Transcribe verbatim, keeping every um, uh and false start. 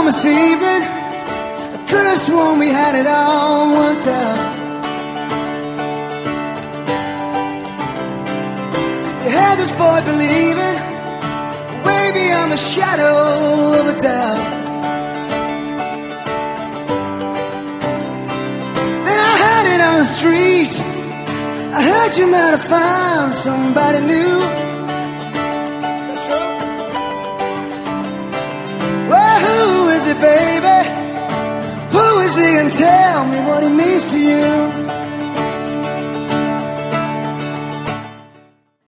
this evening. I could have sworn we had it all worked out. You had this boy believing, way beyond the shadow of a doubt. Then I heard it on the street. I heard you might have found somebody new. Well, who is it, baby? Who is he, and tell me what he means to you?